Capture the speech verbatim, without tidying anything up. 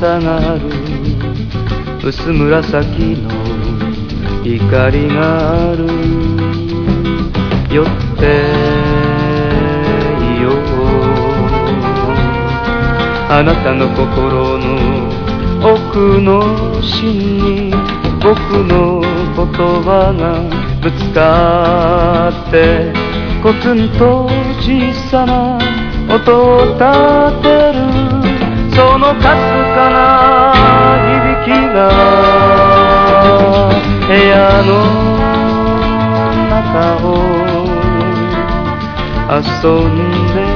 下がる薄紫の光がある。寄っていようあなたの心の奥の芯に僕の言葉がぶつかってコツンと小さな音を立てる。そのかすかな響きが部屋の中を遊んで